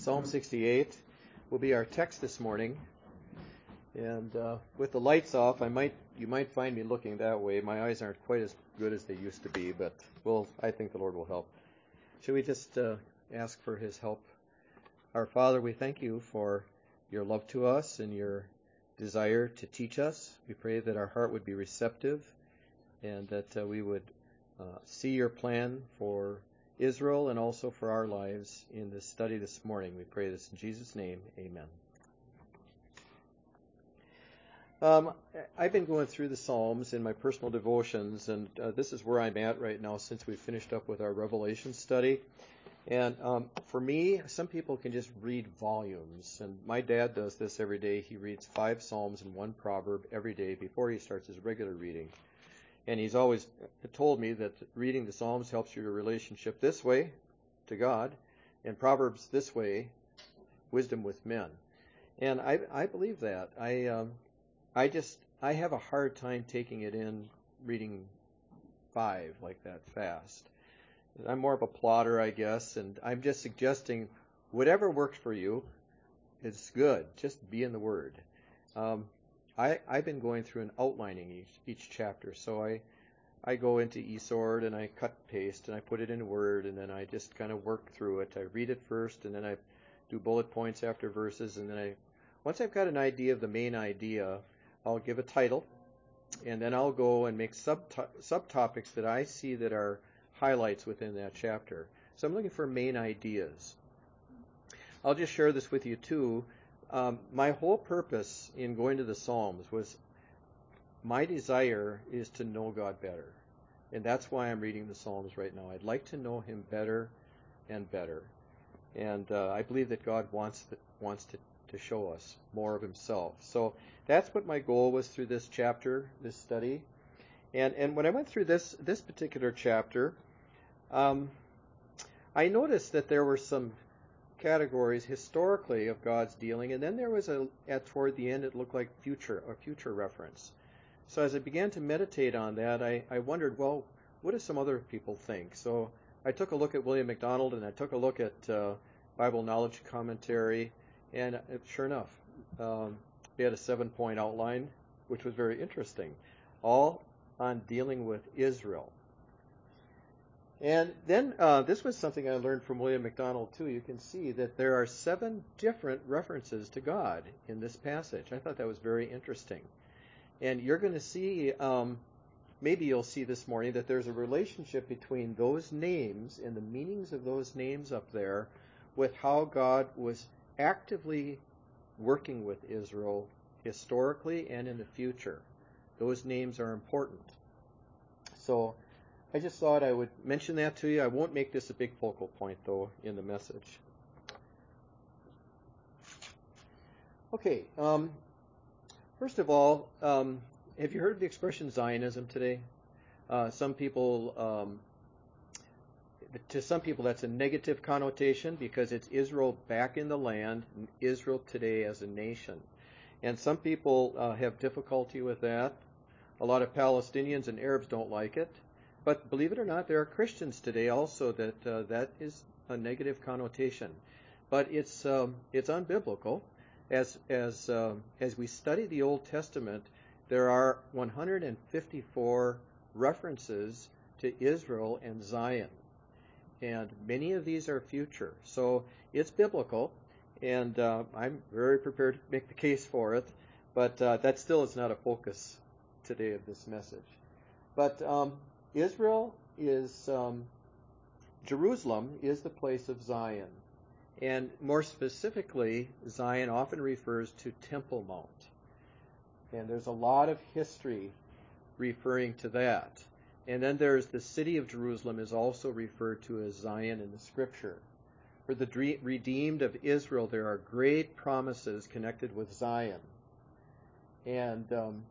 Psalm 68 will be our text this morning. And with the lights off, you might find me looking that way. My eyes aren't quite as good as they used to be, but I think the Lord will help. Should we just ask for His help? Our Father, we thank you for your love to us and your desire to teach us. We pray that our heart would be receptive and that we would see your plan for Israel and also for our lives in this study this morning. We pray this in Jesus' name. Amen. I've been going through the Psalms in my personal devotions, and this is where I'm at right now since we finished up with our Revelation study. And for me, some people can just read volumes, and my dad does this every day. He reads 5 Psalms and 1 proverb every day before he starts his regular reading. And he's always told me that reading the Psalms helps your relationship this way to God, and Proverbs this way, wisdom with men. And I believe that. I have a hard time taking it in, reading 5 like that fast. I'm more of a plotter, I guess, and I'm just suggesting whatever works for you is good. Just be in the Word. I've been going through and outlining each chapter, so I go into eSword and I cut paste and I put it in Word, and then I just kind of work through it. I read it first, and then I do bullet points after verses, and then once I've got an idea of the main idea, I'll give a title, and then I'll go and make subtopics that I see that are highlights within that chapter. So I'm looking for main ideas. I'll just share this with you too. My whole purpose in going to the Psalms was my desire is to know God better. And that's why I'm reading the Psalms right now. I'd like to know Him better and better. And I believe that God wants to show us more of Himself. So that's what my goal was through this chapter, this study. And when I went through this particular chapter, I noticed that there were some categories historically of God's dealing, and then there was toward the end it looked like a future reference. So as I began to meditate on that, I wondered, well, what do some other people think? So I took a look at William MacDonald, and I took a look at Bible Knowledge Commentary, and sure enough, they had a 7-point outline, which was very interesting, all on dealing with Israel. And then this was something I learned from William MacDonald too. You can see that there are 7 different references to God in this passage. I thought that was very interesting. And you're going to see, maybe you'll see this morning, that there's a relationship between those names and the meanings of those names up there with how God was actively working with Israel historically and in the future. Those names are important. So I just thought I would mention that to you. I won't make this a big focal point, though, in the message. Okay, first of all, have you heard of the expression Zionism today? To some people that's a negative connotation because it's Israel back in the land, and Israel today as a nation. And some people have difficulty with that. A lot of Palestinians and Arabs don't like it. But believe it or not, there are Christians today also that is a negative connotation. But it's unbiblical. As we study the Old Testament, there are 154 references to Israel and Zion. And many of these are future. So it's biblical, and I'm very prepared to make the case for it. But that still is not a focus today of this message. But Israel is, Jerusalem is the place of Zion. And more specifically, Zion often refers to Temple Mount. And there's a lot of history referring to that. And then there's the city of Jerusalem is also referred to as Zion in the Scripture. For the redeemed of Israel, there are great promises connected with Zion. And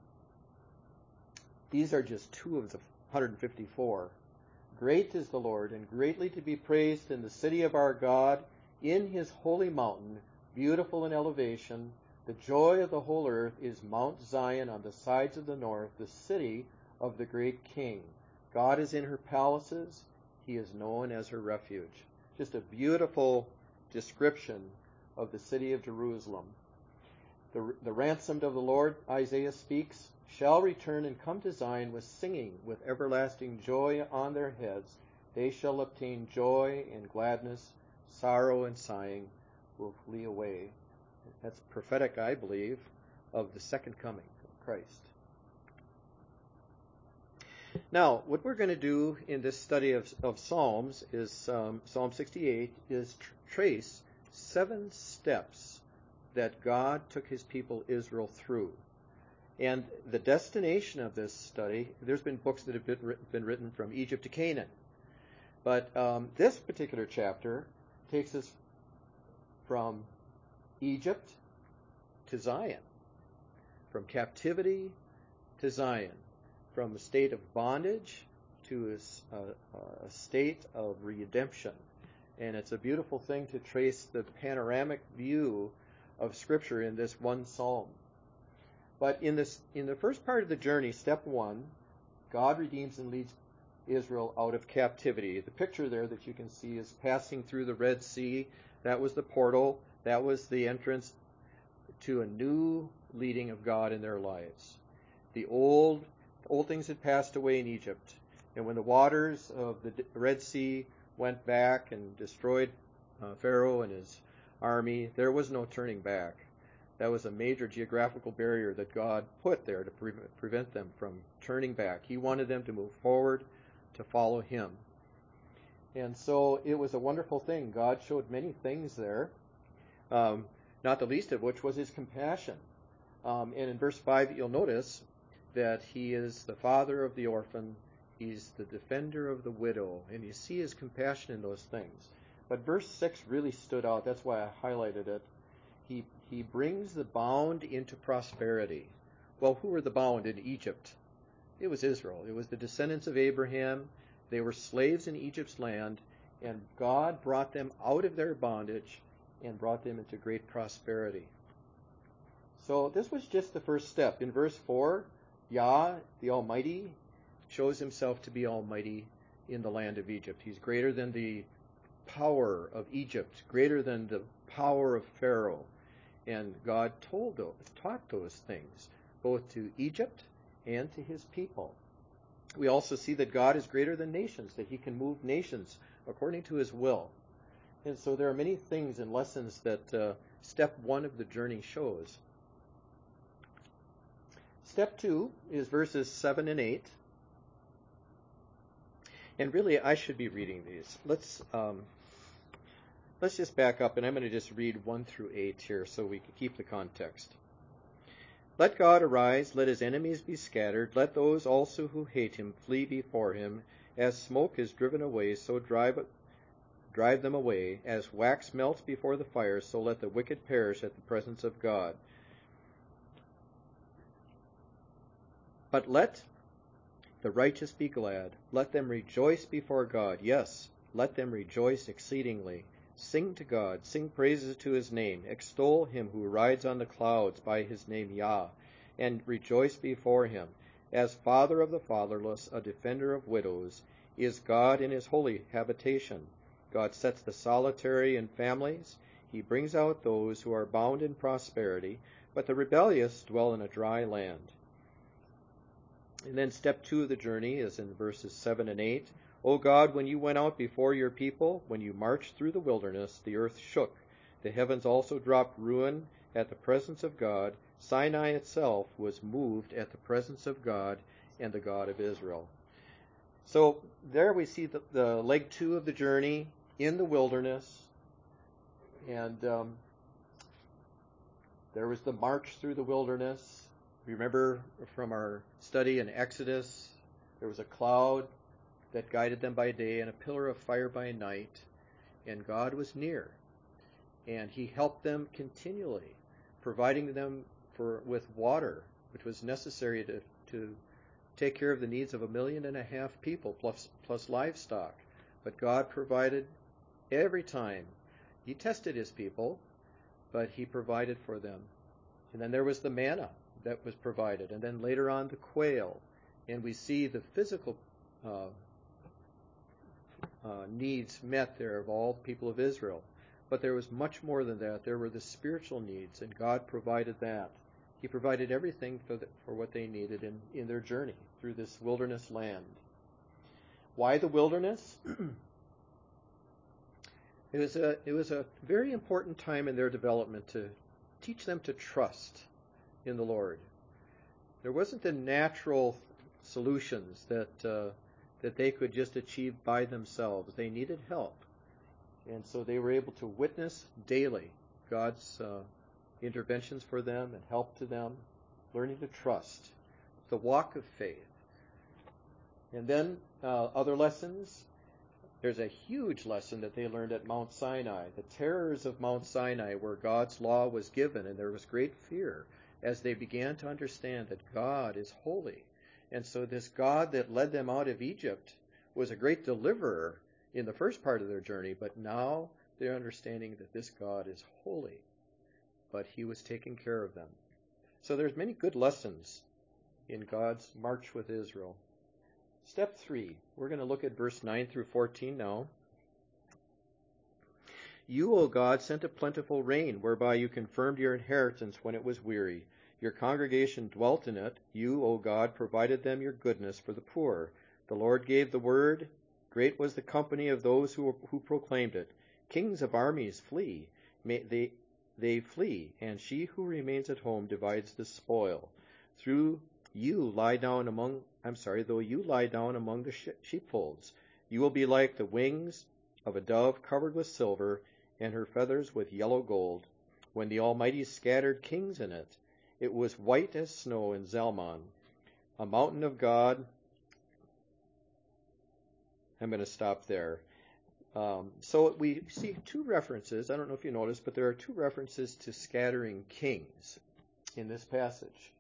these are just 2 of the 154. Great is the Lord, and greatly to be praised in the city of our God, in His holy mountain, beautiful in elevation. The joy of the whole earth is Mount Zion on the sides of the north, the city of the great King. God is in her palaces. He is known as her refuge. Just a beautiful description of the city of Jerusalem. The ransomed of the Lord, Isaiah speaks, shall return and come to Zion with singing, with everlasting joy on their heads. They shall obtain joy and gladness, sorrow and sighing will flee away. That's prophetic, I believe, of the second coming of Christ. Now, what we're going to do in this study of Psalms is Psalm 68 is trace 7 steps that God took his people Israel through. And the destination of this study, there's been books that have been written from Egypt to Canaan. But this particular chapter takes us from Egypt to Zion, from captivity to Zion, from a state of bondage to a state of redemption. And it's a beautiful thing to trace the panoramic view of Scripture in this one psalm. But in the first part of the journey, step 1, God redeems and leads Israel out of captivity. The picture there that you can see is passing through the Red Sea. That was the portal. That was the entrance to a new leading of God in their lives. The old things had passed away in Egypt. And when the waters of the Red Sea went back and destroyed Pharaoh and his army, there was no turning back. That was a major geographical barrier that God put there to prevent them from turning back. He wanted them to move forward, to follow him. And so it was a wonderful thing. God showed many things there, not the least of which was his compassion. And in verse 5, you'll notice that he is the father of the orphan. He's the defender of the widow. And you see his compassion in those things. But verse 6 really stood out. That's why I highlighted it. He brings the bound into prosperity. Well, who were the bound in Egypt? It was Israel. It was the descendants of Abraham. They were slaves in Egypt's land, and God brought them out of their bondage and brought them into great prosperity. So this was just the first step. In verse 4, Yah, the Almighty, shows himself to be Almighty in the land of Egypt. He's greater than the power of Egypt, greater than the power of Pharaoh. And God taught those things, both to Egypt and to his people. We also see that God is greater than nations, that he can move nations according to his will. And so there are many things and lessons that step 1 of the journey shows. Step 2 is verses 7 and 8. And really, I should be reading these. Let's just back up, and I'm going to just read 1 through 8 here so we can keep the context. Let God arise, let his enemies be scattered, let those also who hate him flee before him. As smoke is driven away, so drive them away. As wax melts before the fire, so let the wicked perish at the presence of God. But let the righteous be glad. Let them rejoice before God. Yes, let them rejoice exceedingly. Sing to God, sing praises to his name. Extol him who rides on the clouds by his name Yah, and rejoice before him. As father of the fatherless, a defender of widows, is God in his holy habitation. God sets the solitary in families. He brings out those who are bound in prosperity, but the rebellious dwell in a dry land. And then step 2 of the journey is in verses 7 and 8. O God, when you went out before your people, when you marched through the wilderness, the earth shook. The heavens also dropped ruin at the presence of God. Sinai itself was moved at the presence of God and the God of Israel. So there we see the leg 2 of the journey in the wilderness. And there was the march through the wilderness. Remember from our study in Exodus, there was a cloud that guided them by day and a pillar of fire by night, and God was near, and he helped them continually, providing them with water, which was necessary to take care of the needs of 1.5 million people plus livestock. But God provided every time. He tested his people, but he provided for them. And then there was the manna that was provided, and then later on the quail, and we see the physical needs met there of all people of Israel. But there was much more than that. There were the spiritual needs, and God provided that. He provided everything for what they needed in their journey through this wilderness land. Why the wilderness? It was a very important time in their development to teach them to trust in the Lord. There wasn't the natural solutions that they could just achieve by themselves. They needed help. And so they were able to witness daily God's interventions for them and help to them, learning to trust, the walk of faith. And then other lessons. There's a huge lesson that they learned at Mount Sinai, the terrors of Mount Sinai, where God's law was given, and there was great fear as they began to understand that God is holy. And so this God that led them out of Egypt was a great deliverer in the first part of their journey, but now they're understanding that this God is holy, but he was taking care of them. So there's many good lessons in God's march with Israel. Step 3, we're going to look at verse 9 through 14 now. You, O God, sent a plentiful rain, whereby you confirmed your inheritance when it was weary. Your congregation dwelt in it. You, O God, provided them your goodness for the poor. The Lord gave the word. Great was the company of those who proclaimed it. Kings of armies flee. They flee, and she who remains at home divides the spoil. Though you lie down among the sheepfolds, you will be like the wings of a dove covered with silver, and her feathers with yellow gold. When the Almighty scattered kings in it, it was white as snow in Zalmon, a mountain of God. I'm going to stop there. So we see two references. I don't know if you noticed, but there are two references to scattering kings in this passage.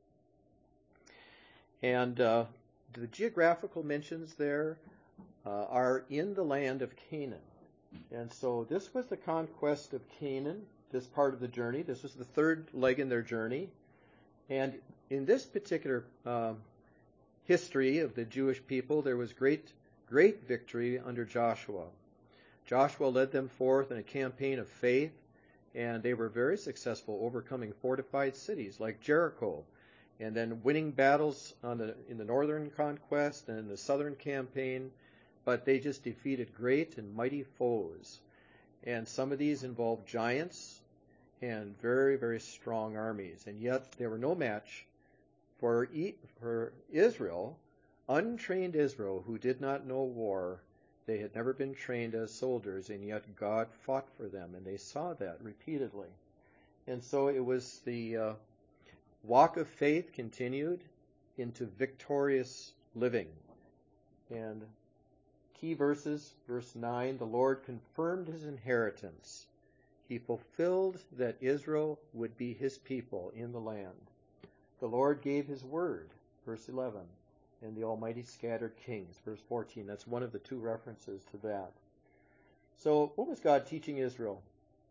And the geographical mentions there are in the land of Canaan. And so this was the conquest of Canaan, this part of the journey. This was the third leg in their journey. And in this particular history of the Jewish people, there was great victory under Joshua. Joshua led them forth in a campaign of faith, and they were very successful, overcoming fortified cities like Jericho, and then winning battles in the northern conquest and in the southern campaign. But they just defeated great and mighty foes. And some of these involved giants and very, very strong armies. And yet they were no match for Israel, untrained Israel, who did not know war. They had never been trained as soldiers, and yet God fought for them, and they saw that repeatedly. And so it was the walk of faith continued into victorious living. And key verses, verse 9, the Lord confirmed his inheritance. He fulfilled that Israel would be his people in the land. The Lord gave his word, verse 11, and the Almighty scattered kings, verse 14. That's one of the two references to that. So what was God teaching Israel?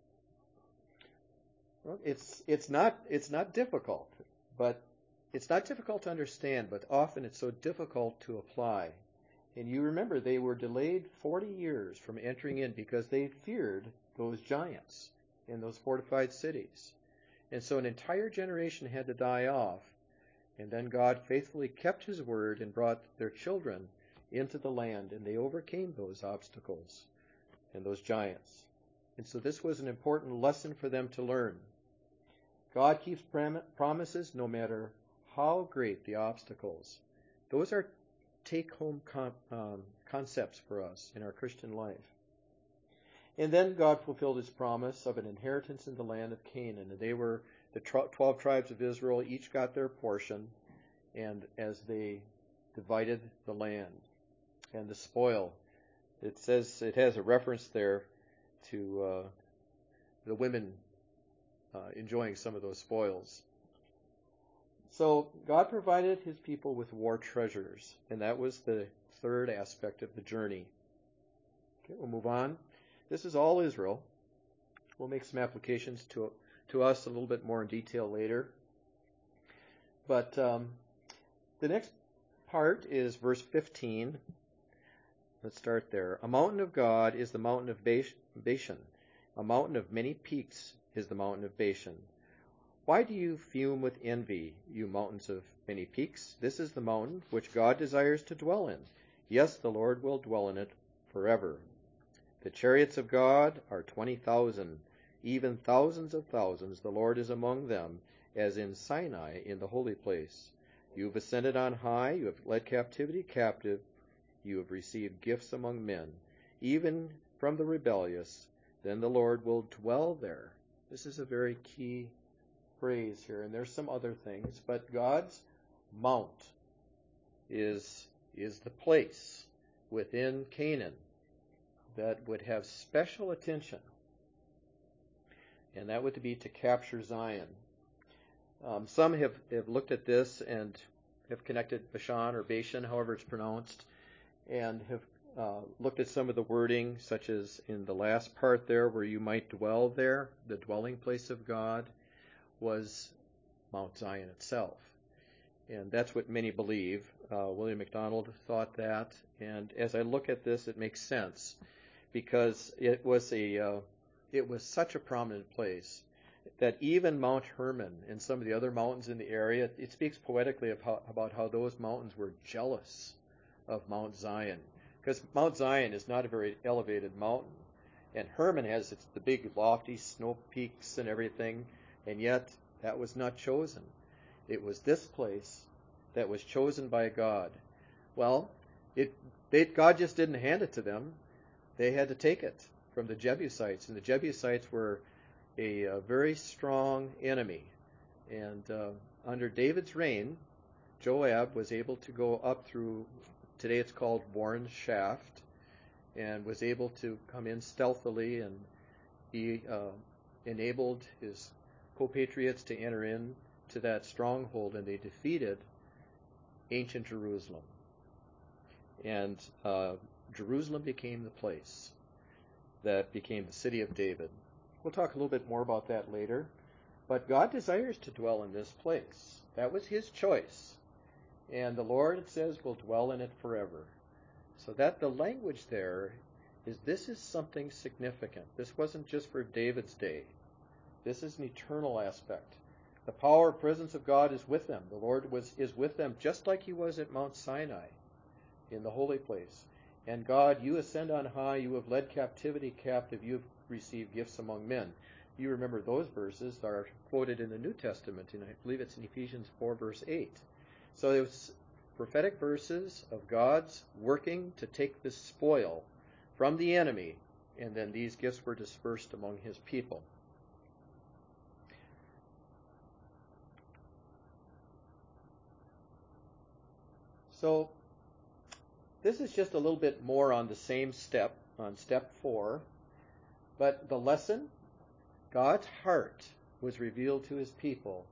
Well, it's not difficult, but it's not difficult to understand, but often it's so difficult to apply. And you remember they were delayed 40 years from entering in because they feared those giants in those fortified cities. And so an entire generation had to die off. And then God faithfully kept his word and brought their children into the land, and they overcame those obstacles and those giants. And so this was an important lesson for them to learn. God keeps promises no matter how great the obstacles. Those are take-home concepts for us in our Christian life. And then God fulfilled his promise of an inheritance in the land of Canaan. And they were the 12 tribes of Israel, each got their portion, and as they divided the land and the spoil, it says it has a reference there to the women enjoying some of those spoils. So God provided his people with war treasures, and that was the third aspect of the journey. Okay, we'll move on. This is all Israel. We'll make some applications to us a little bit more in detail later. But the next part is verse 15. Let's start there. A mountain of God is the mountain of Bashan, A mountain of many peaks is the mountain of Bashan. Why do you fume with envy, you mountains of many peaks? This is the mountain which God desires to dwell in. Yes, the Lord will dwell in it forever. The chariots of God are 20,000, even thousands of thousands. The Lord is among them, as in Sinai in the holy place. You have ascended on high, you have led captivity captive, you have received gifts among men, even from the rebellious. Then the Lord will dwell there. This is a very key phrase here, and there's some other things, but God's mount is the place within Canaan that would have special attention, and that would be to capture Zion. Some have looked at this and have connected Bashan or Bashan, however it's pronounced, and have looked at some of the wording, such as in the last part there, where you might dwell there. The dwelling place of God was Mount Zion itself. And that's what many believe. William MacDonald thought that. And as I look at this, it makes sense, because it was such a prominent place that even Mount Hermon and some of the other mountains in the area, it speaks poetically about how those mountains were jealous of Mount Zion, because Mount Zion is not a very elevated mountain, and Hermon has the big lofty snow peaks and everything, and yet that was not chosen. It was this place that was chosen by God. Well, God just didn't hand it to them. They had to take it from the Jebusites, and the Jebusites were a very strong enemy. And under David's reign, Joab was able to go up through, today it's called Warren Shaft, and was able to come in stealthily, and he enabled his co-patriots to enter in to that stronghold, and they defeated ancient Jerusalem. And Jerusalem became the place that became the city of David. We'll talk a little bit more about that later. But God desires to dwell in this place. That was his choice. And the Lord, it says, will dwell in it forever. So that the language there is, this is something significant. This wasn't just for David's day. This is an eternal aspect. The power, presence of God is with them. The Lord is with them just like he was at Mount Sinai in the holy place. And God, you ascend on high, you have led captivity captive, you have received gifts among men. You remember those verses are quoted in the New Testament, and I believe it's in Ephesians 4, verse 8. So it's prophetic verses of God's working to take the spoil from the enemy, and then these gifts were dispersed among his people. So this is just a little bit more on the same step, on step 4. But the lesson, God's heart was revealed to his people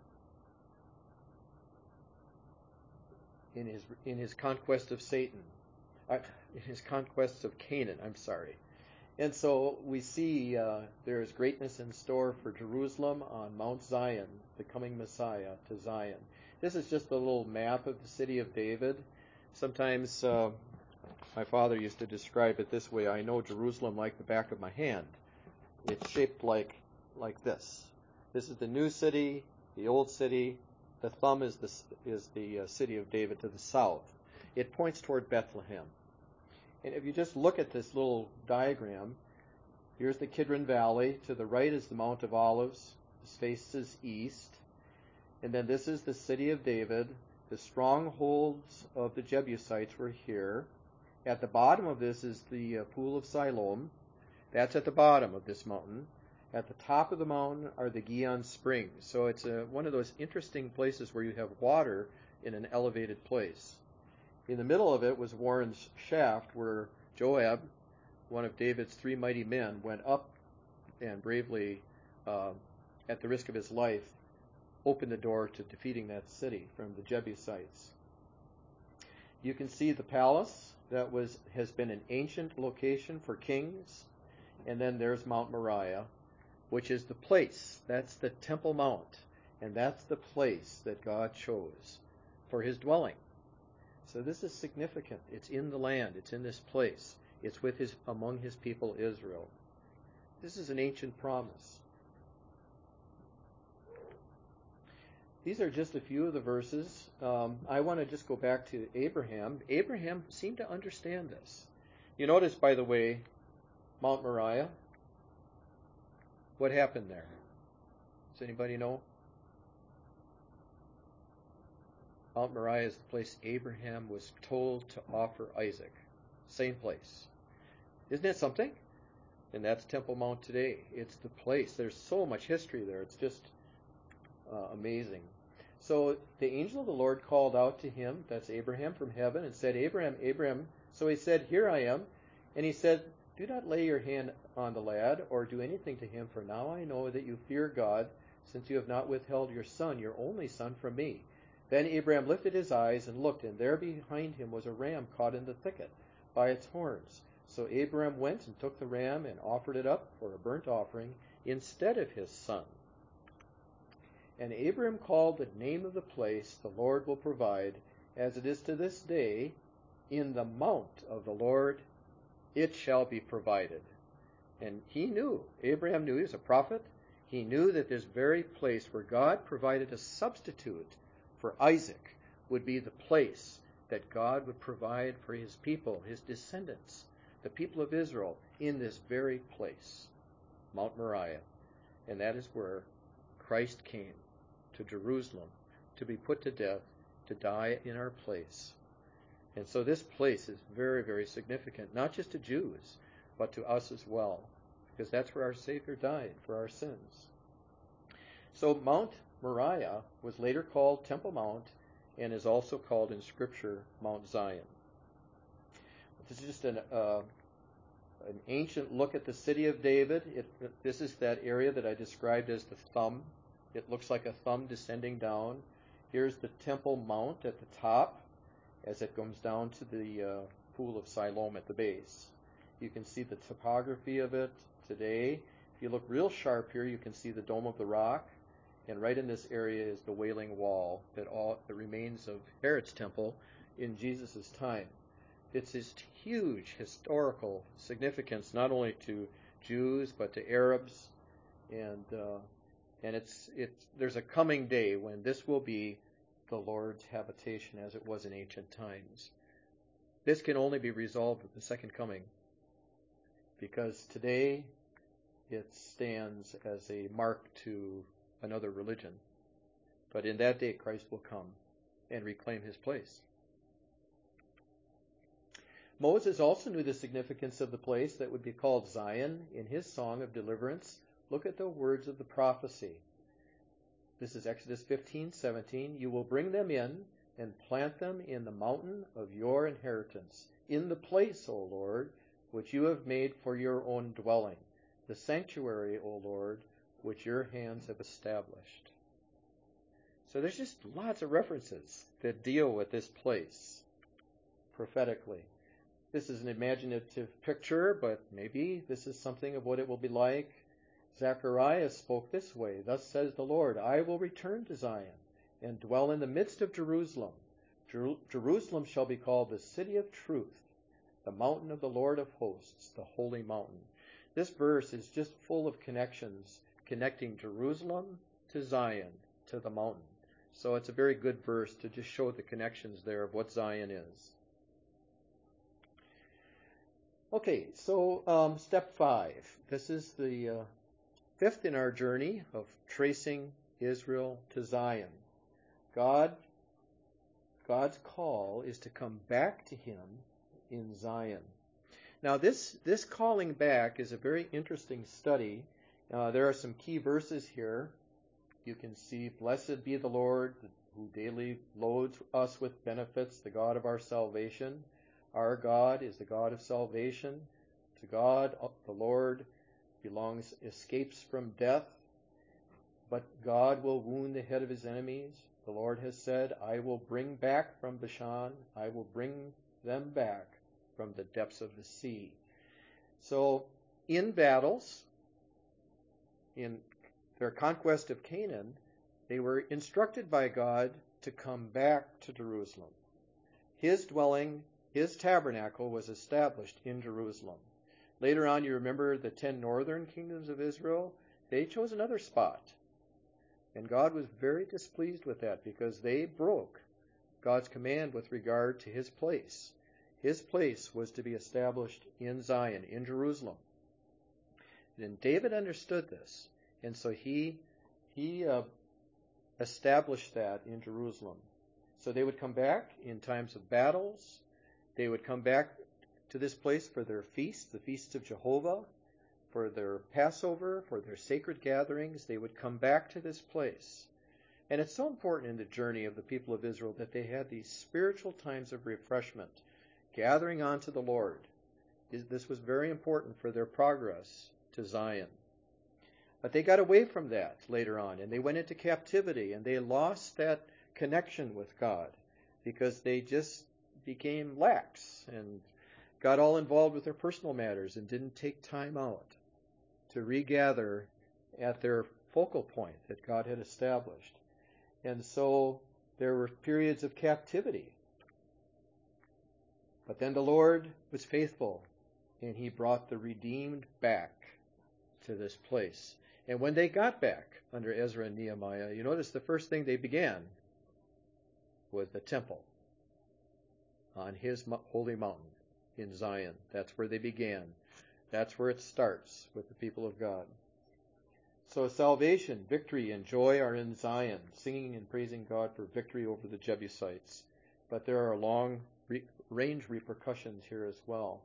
in his conquest of Satan, in his conquest of Canaan, And so we see there is greatness in store for Jerusalem on Mount Zion, the coming Messiah to Zion. This is just a little map of the city of David. Sometimes my father used to describe it this way: I know Jerusalem like the back of my hand. It's shaped like this. This is the new city, the old city. The thumb is the city of David to the south. It points toward Bethlehem. And if you just look at this little diagram, here's the Kidron Valley. To the right is the Mount of Olives. This faces east. And then this is the city of David. The strongholds of the Jebusites were here. At the bottom of this is the Pool of Siloam. That's at the bottom of this mountain. At the top of the mountain are the Gihon Springs. So it's one of those interesting places where you have water in an elevated place. In the middle of it was Warren's Shaft, where Joab, one of David's 3 mighty men, went up and bravely, at the risk of his life, opened the door to defeating that city from the Jebusites. You can see the palace that has been an ancient location for kings. And then there's Mount Moriah, which is the place. That's the Temple Mount. And that's the place that God chose for his dwelling. So this is significant. It's in the land. It's in this place. It's among his people Israel. This is an ancient promise. These are just a few of the verses. I want to just go back to Abraham. Abraham seemed to understand this. You notice, by the way, Mount Moriah. What happened there? Does anybody know? Mount Moriah is the place Abraham was told to offer Isaac. Same place. Isn't it something? And that's Temple Mount today. It's the place. There's so much history there. It's just amazing. So the angel of the Lord called out to him, that's Abraham, from heaven, and said, Abraham, Abraham. So he said, Here I am. And he said, Do not lay your hand on the lad or do anything to him, for now I know that you fear God, since you have not withheld your son, your only son, from me. Then Abraham lifted his eyes and looked, and there behind him was a ram caught in the thicket by its horns. So Abraham went and took the ram and offered it up for a burnt offering instead of his son. And Abraham called the name of the place, The Lord will provide, as it is to this day, in the mount of the Lord it shall be provided. And he knew, Abraham knew, he was a prophet, he knew that this very place where God provided a substitute for Isaac would be the place that God would provide for his people, his descendants, the people of Israel, in this very place, Mount Moriah. And that is where Christ came to Jerusalem to be put to death, to die in our place. And so this place is very, very significant, not just to Jews, but to us as well, because that's where our Savior died for our sins. So Mount Moriah was later called Temple Mount and is also called in Scripture Mount Zion. This is just an ancient look at the city of David. This is that area that I described as the thumb. It looks like a thumb descending down. Here's the Temple Mount at the top as it comes down to the pool of Siloam at the base. You can see the topography of it today. If you look real sharp here, you can see the Dome of the Rock. And right in this area is the Wailing Wall, the remains of Herod's temple in Jesus' time. It's this huge historical significance, not only to Jews but to Arabs, and there's a coming day when this will be the Lord's habitation as it was in ancient times. This can only be resolved with the second coming, because today it stands as a mark to another religion. But in that day, Christ will come and reclaim his place. Moses also knew the significance of the place that would be called Zion in his song of deliverance. Look at the words of the prophecy. This is Exodus 15:17. You will bring them in and plant them in the mountain of your inheritance, in the place, O Lord, which you have made for your own dwelling, the sanctuary, O Lord, which your hands have established. So there's just lots of references that deal with this place prophetically. This is an imaginative picture, but maybe this is something of what it will be like. Zechariah spoke this way, Thus says the Lord, I will return to Zion and dwell in the midst of Jerusalem. Jerusalem shall be called the city of truth, the mountain of the Lord of hosts, the holy mountain. This verse is just full of connections, connecting Jerusalem to Zion, to the mountain. So it's a very good verse to just show the connections there of what Zion is. Okay, so step 5. This is the fifth in our journey of tracing Israel to Zion. God's call is to come back to him in Zion. Now this calling back is a very interesting study. There are some key verses here. You can see, Blessed be the Lord who daily loads us with benefits, the God of our salvation. Our God is the God of salvation. To God, the Lord, belongs escapes from death, but God will wound the head of his enemies. The Lord has said, I will bring back from Bashan, I will bring them back from the depths of the sea. So in battles, in their conquest of Canaan, they were instructed by God to come back to Jerusalem. His dwelling, his tabernacle was established in Jerusalem. Later on, you remember the 10 northern kingdoms of Israel? They chose another spot. And God was very displeased with that because they broke God's command with regard to his place. His place was to be established in Zion, in Jerusalem. And David understood this, and so he established that in Jerusalem. So they would come back in times of battles. They would come back to this place for their feasts, the feasts of Jehovah, for their Passover, for their sacred gatherings. They would come back to this place. And it's so important in the journey of the people of Israel that they had these spiritual times of refreshment, gathering onto the Lord. This was very important for their progress to Zion. But they got away from that later on, and they went into captivity, and they lost that connection with God because they just became lax and got all involved with their personal matters and didn't take time out to regather at their focal point that God had established. And so there were periods of captivity. But then the Lord was faithful, and he brought the redeemed back to this place. And when they got back under Ezra and Nehemiah, you notice the first thing they began was the temple on his holy mountain in Zion. That's where they began. That's where it starts with the people of God. So salvation, victory, and joy are in Zion, singing and praising God for victory over the Jebusites. But there are long-range repercussions here as well.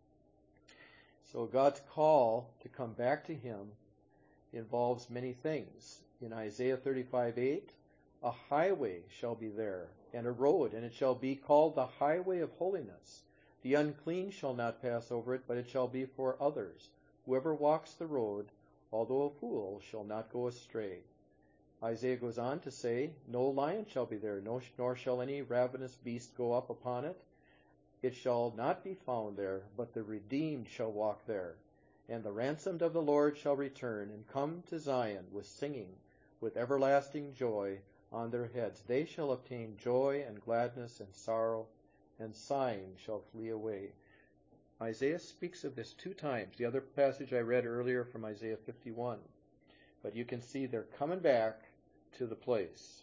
So God's call to come back to him involves many things. In Isaiah 35:8, a highway shall be there, and a road, and it shall be called the highway of holiness. The unclean shall not pass over it, but it shall be for others. Whoever walks the road, although a fool, shall not go astray. Isaiah goes on to say, no lion shall be there, nor shall any ravenous beast go up upon it. It shall not be found there, but the redeemed shall walk there. And the ransomed of the Lord shall return and come to Zion with singing, with everlasting joy on their heads. They shall obtain joy and gladness, and sorrow and sighing shall flee away. Isaiah speaks of this 2 times. The other passage I read earlier from Isaiah 51. But you can see they're coming back to the place.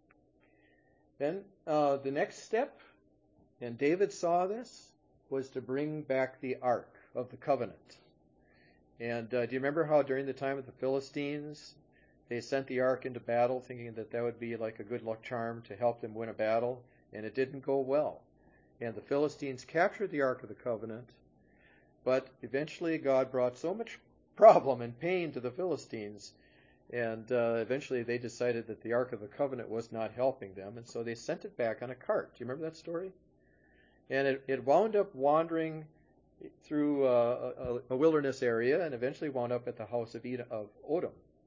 Then the next step, and David saw this, was to bring back the Ark of the Covenant. And do you remember how during the time of the Philistines, they sent the Ark into battle thinking that that would be like a good luck charm to help them win a battle, and it didn't go well. And the Philistines captured the Ark of the Covenant, but eventually God brought so much problem and pain to the Philistines, and eventually they decided that the Ark of the Covenant was not helping them, and so they sent it back on a cart. Do you remember that story? And it wound up wandering through a wilderness area and eventually wound up at the house of Odom.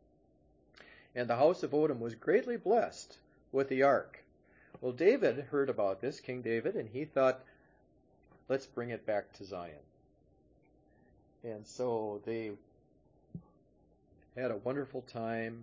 And the house of Odom was greatly blessed with the ark. Well, David heard about this, King David, and he thought, let's bring it back to Zion. And so they had a wonderful time,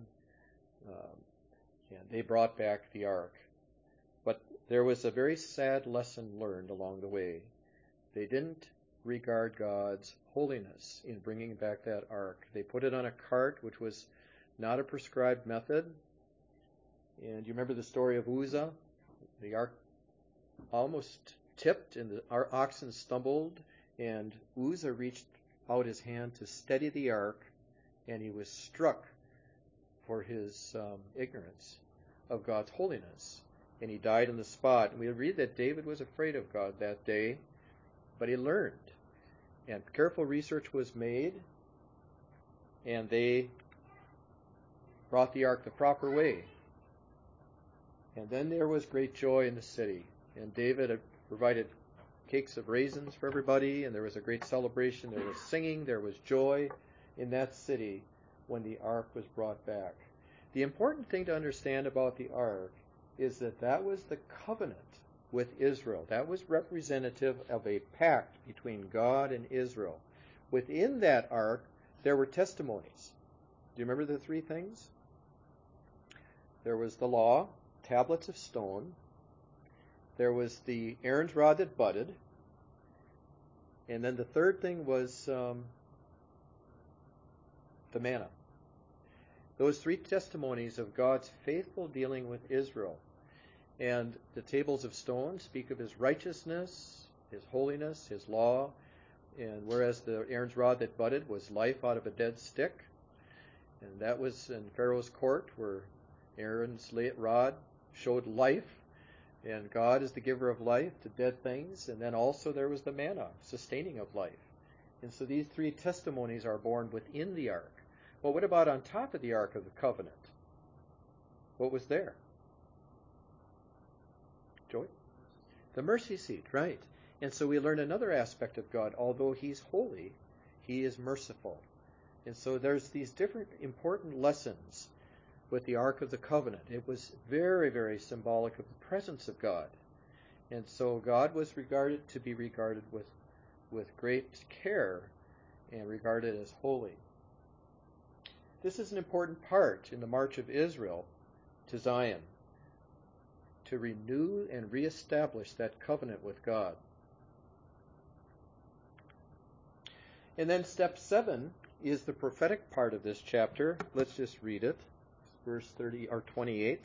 and they brought back the ark. But there was a very sad lesson learned along the way. They didn't regard God's holiness in bringing back that ark. They put it on a cart, which was not a prescribed method. And you remember the story of Uzzah? The ark almost tipped, and the oxen stumbled, and Uzzah reached out his hand to steady the ark, and he was struck for his ignorance of God's holiness. And he died on the spot. And we read that David was afraid of God that day, but he learned. And careful research was made, and they brought the ark the proper way. And then there was great joy in the city. And David had provided cakes of raisins for everybody, and there was a great celebration. There was singing, there was joy in that city when the ark was brought back. The important thing to understand about the ark is that that was the covenant with Israel. That was representative of a pact between God and Israel. Within that ark, there were testimonies. Do you remember the 3 things? There was the law, tablets of stone. There was the Aaron's rod that budded. And then the third thing was the manna. Those three testimonies of God's faithful dealing with Israel. And the tables of stone speak of his righteousness, his holiness, his law. And whereas the Aaron's rod that budded was life out of a dead stick, and that was in Pharaoh's court where Aaron's rod showed life, and God is the giver of life to dead things. And then also there was the manna, sustaining of life. And so these three testimonies are born within the ark. Well, what about on top of the Ark of the Covenant? What was there? Joey? The mercy seat, right. And so we learn another aspect of God. Although he's holy, he is merciful. And so there's these different important lessons with the Ark of the Covenant. It was very, very symbolic of the presence of God. And so God was regarded with great care and regarded as holy. This is an important part in the march of Israel to Zion, to renew and reestablish that covenant with God. And then step 7 is the prophetic part of this chapter. Let's just read it. Verse 30 or 28.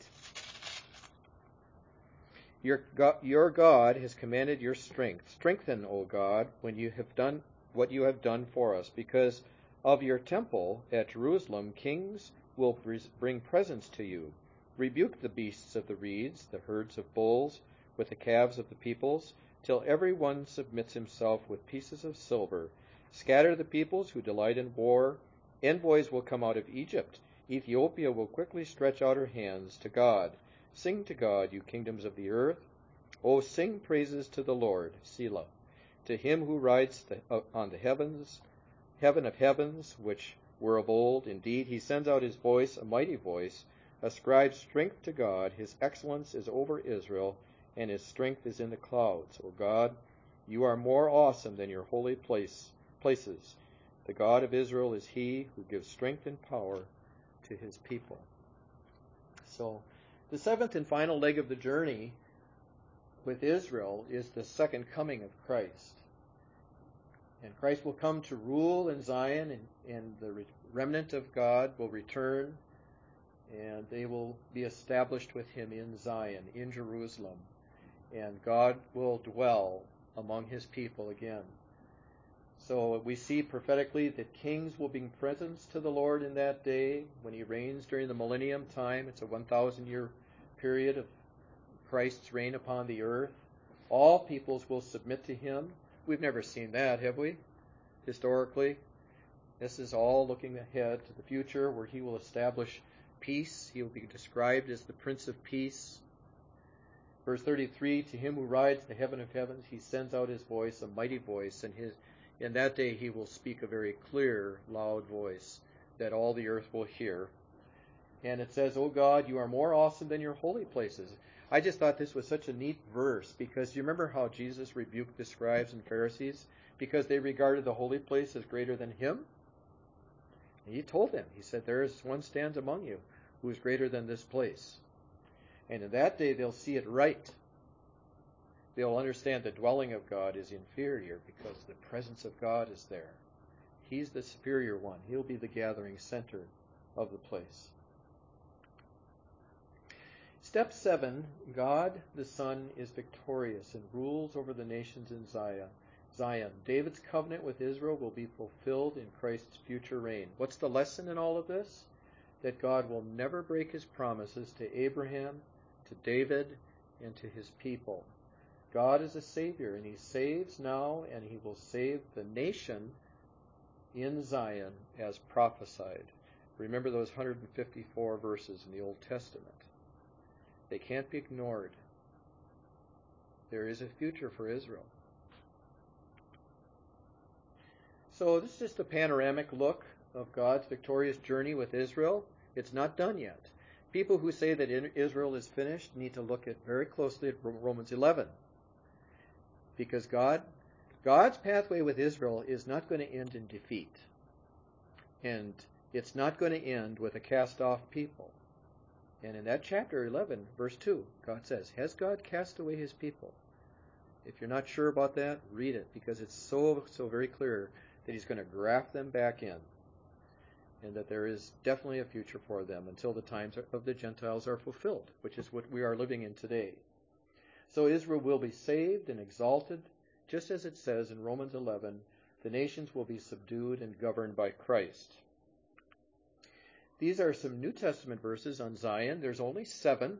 Your God has commanded your strength. Strengthen, O God, when you have done what you have done for us, because of your temple at Jerusalem, kings will bring presents to you. Rebuke the beasts of the reeds, the herds of bulls, with the calves of the peoples, till every one submits himself with pieces of silver. Scatter the peoples who delight in war. Envoys will come out of Egypt. Ethiopia will quickly stretch out her hands to God. Sing to God, you kingdoms of the earth. O sing praises to the Lord, Selah. To him who rides on the heaven of heavens, which were of old. Indeed, he sends out his voice, a mighty voice. Ascribe strength to God. His excellence is over Israel, and his strength is in the clouds. O God, you are more awesome than your holy places. The God of Israel is he who gives strength and power to his people. So, the seventh and final leg of the journey with Israel is the second coming of Christ. And Christ will come to rule in Zion, and the remnant of God will return, and they will be established with him in Zion, in Jerusalem. And God will dwell among his people again. So we see prophetically that kings will bring presents to the Lord in that day when he reigns during the millennium time. It's a 1,000-year period of Christ's reign upon the earth. All peoples will submit to him. We've never seen that, have we? Historically. This is all looking ahead to the future where he will establish peace. He will be described as the Prince of Peace. Verse 33, to him who rides the heaven of heavens, he sends out his voice, a mighty voice, and in that day he will speak a very clear, loud voice that all the earth will hear. And it says, O God, you are more awesome than your holy places. I just thought this was such a neat verse, because you remember how Jesus rebuked the scribes and Pharisees because they regarded the holy place as greater than him? And he told them, he said, there is one stands among you who is greater than this place. And in that day they'll see it right. They'll understand the dwelling of God is inferior because the presence of God is there. He's the superior one. He'll be the gathering center of the place. Step 7, God the Son is victorious and rules over the nations in Zion. David's covenant with Israel will be fulfilled in Christ's future reign. What's the lesson in all of this? That God will never break his promises to Abraham, to David, and to his people. God is a Savior, and he saves now, and he will save the nation in Zion as prophesied. Remember those 154 verses in the Old Testament. They can't be ignored. There is a future for Israel. So this is just a panoramic look of God's victorious journey with Israel. It's not done yet. People who say that Israel is finished need to look very closely at Romans 11. Because God's pathway with Israel is not going to end in defeat. And it's not going to end with a cast-off people. And in that chapter 11, verse 2, God says, has God cast away his people? If you're not sure about that, read it, because it's so very clear that he's going to graft them back in, and that there is definitely a future for them until the times of the Gentiles are fulfilled, which is what we are living in today. So Israel will be saved and exalted, just as it says in Romans 11, the nations will be subdued and governed by Christ. These are some New Testament verses on Zion. There's only 7.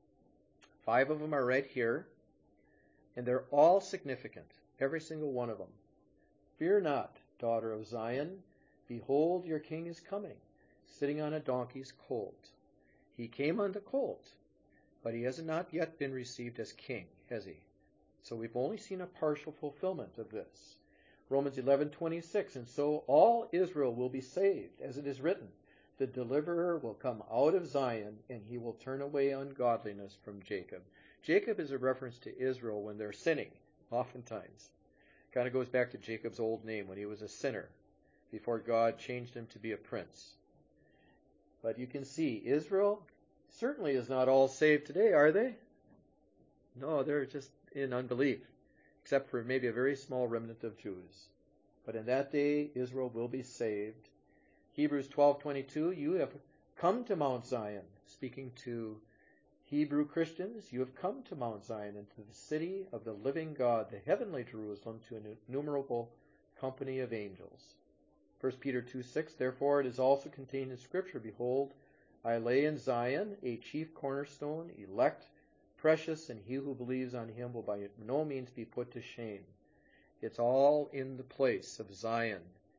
5 of them are right here, and they're all significant, every single one of them. Fear not, daughter of Zion. Behold, your king is coming, sitting on a donkey's colt. He came on the colt, but he has not yet been received as king, has he? So we've only seen a partial fulfillment of this. Romans 11:26, and so all Israel will be saved, as it is written, the deliverer will come out of Zion, and he will turn away ungodliness from Jacob. Jacob is a reference to Israel when they're sinning, oftentimes. Kind of goes back to Jacob's old name when he was a sinner, before God changed him to be a prince. But you can see, Israel certainly is not all saved today, are they? No, they're just in unbelief, except for maybe a very small remnant of Jews. But in that day, Israel will be saved. Hebrews 12:22, you have come to Mount Zion, speaking to Hebrew Christians, you have come to Mount Zion and to the city of the living God, the heavenly Jerusalem, to an innumerable company of angels. 1 Peter 2:6, therefore it is also contained in Scripture, behold, I lay in Zion a chief cornerstone, elect, precious, and he who believes on him will by no means be put to shame. It's all in the place of Zion.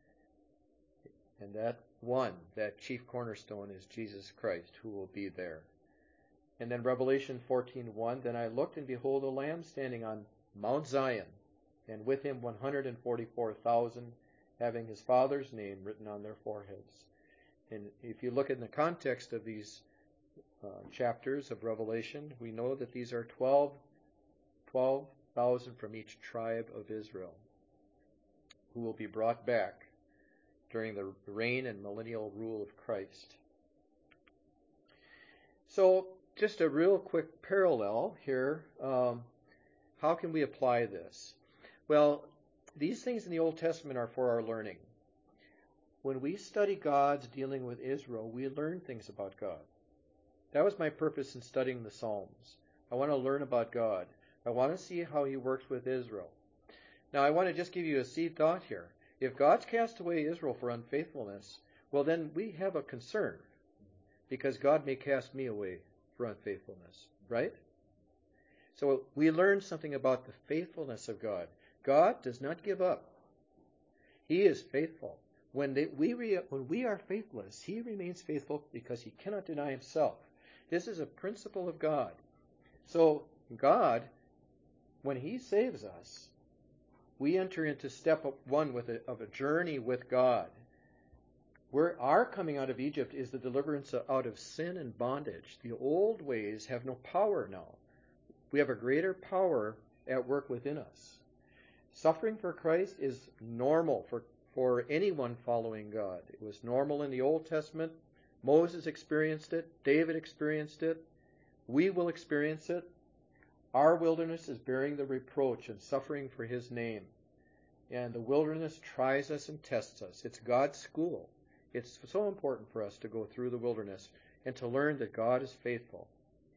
And that chief cornerstone is Jesus Christ, who will be there. And then Revelation 14:1, then I looked, and behold, a lamb standing on Mount Zion, and with him 144,000, having his Father's name written on their foreheads. And if you look in the context of these chapters of Revelation, we know that these are 12,000 from each tribe of Israel, who will be brought back during the reign and millennial rule of Christ. So, just a real quick parallel here. How can we apply this? Well, these things in the Old Testament are for our learning. When we study God's dealing with Israel, we learn things about God. That was my purpose in studying the Psalms. I want to learn about God. I want to see how he works with Israel. Now, I want to just give you a seed thought here. If God's cast away Israel for unfaithfulness, well, then we have a concern, because God may cast me away for unfaithfulness, right? So we learn something about the faithfulness of God. God does not give up. He is faithful. When we are faithless, he remains faithful because he cannot deny himself. This is a principle of God. So God, when he saves us, we enter into step 1 of a journey with God. Our coming out of Egypt is the deliverance out of sin and bondage. The old ways have no power now. We have a greater power at work within us. Suffering for Christ is normal for anyone following God. It was normal in the Old Testament. Moses experienced it. David experienced it. We will experience it. Our wilderness is bearing the reproach and suffering for his name. And the wilderness tries us and tests us. It's God's school. It's so important for us to go through the wilderness and to learn that God is faithful.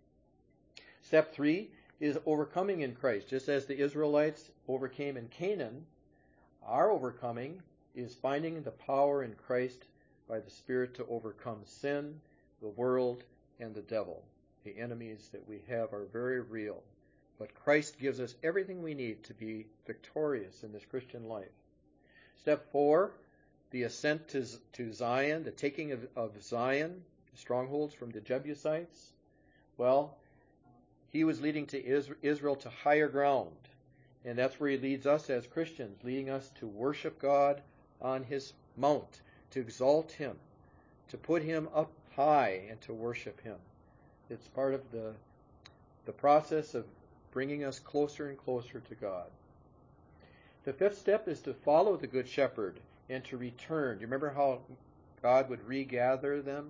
Step 3 is overcoming in Christ. Just as the Israelites overcame in Canaan, our overcoming is finding the power in Christ by the Spirit to overcome sin, the world, and the devil. The enemies that we have are very real. But Christ gives us everything we need to be victorious in this Christian life. Step 4, the ascent to Zion, the taking of Zion, strongholds from the Jebusites. Well, he was leading to Israel to higher ground. And that's where he leads us as Christians, leading us to worship God on his mount, to exalt him, to put him up high and to worship him. It's part of the process of bringing us closer and closer to God. The 5th step is to follow the Good Shepherd and to return. Do you remember how God would regather them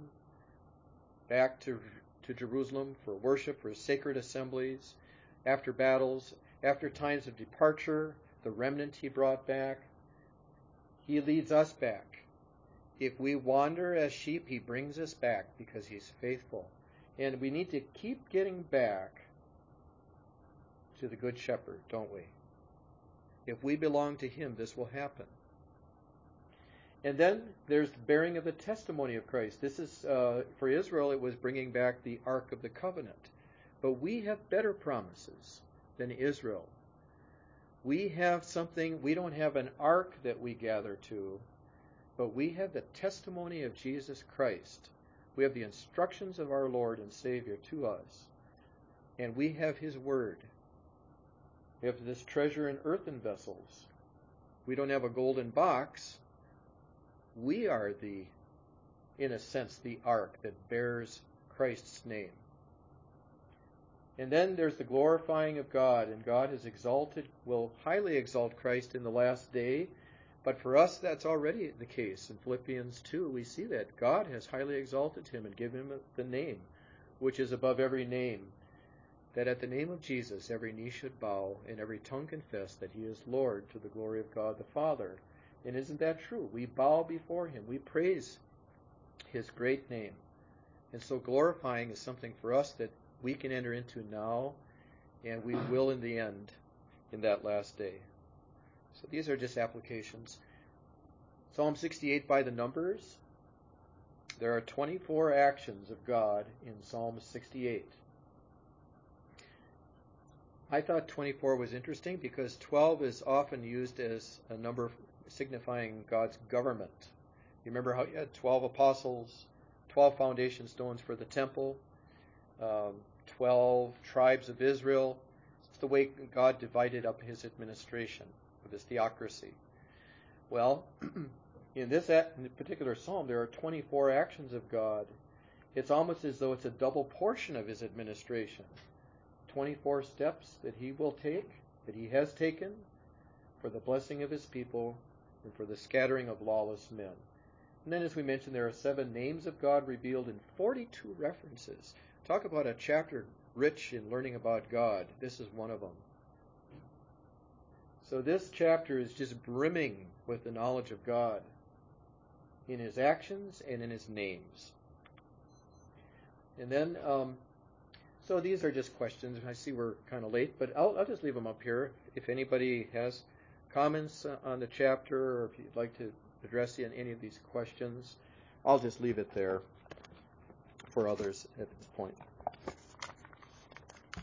back to Jerusalem for worship, for sacred assemblies, after battles? After times of departure, the remnant he brought back, he leads us back. If we wander as sheep, he brings us back because he's faithful. And we need to keep getting back to the Good Shepherd, don't we? If we belong to him, this will happen. And then there's the bearing of the testimony of Christ. This is, for Israel, it was bringing back the Ark of the Covenant. But we have better promises than Israel. We have something, we don't have an ark that we gather to, but we have the testimony of Jesus Christ. We have the instructions of our Lord and Savior to us. And we have his word. We have this treasure in earthen vessels. We don't have a golden box. We are in a sense, the ark that bears Christ's name. And then there's the glorifying of God, and God has will highly exalt Christ in the last day. But for us, that's already the case. In Philippians 2, we see that God has highly exalted him and given him the name, which is above every name, that at the name of Jesus every knee should bow and every tongue confess that he is Lord, to the glory of God the Father. And isn't that true? We bow before him. We praise his great name. And so glorifying is something for us that we can enter into now, and we will in the end, in that last day. So these are just applications. Psalm 68 by the numbers. There are 24 actions of God in Psalm 68. I thought 24 was interesting because 12 is often used as a number signifying God's government. You remember how you had 12 apostles, 12 foundation stones for the temple, 12 tribes of Israel. It's the way God divided up his administration of his theocracy. Well, in this particular psalm, there are 24 actions of God. It's almost as though it's a double portion of his administration. 24 steps that he will take, that he has taken, for the blessing of his people and for the scattering of lawless men. And then, as we mentioned, there are 7 names of God revealed in 42 references. Talk about a chapter rich in learning about God. This is one of them. So this chapter is just brimming with the knowledge of God in his actions and in his names. And then, so these are just questions. I see we're kind of late, but I'll just leave them up here. If anybody has comments on the chapter, or if you'd like to address any of these questions, I'll just leave it there for others at this point.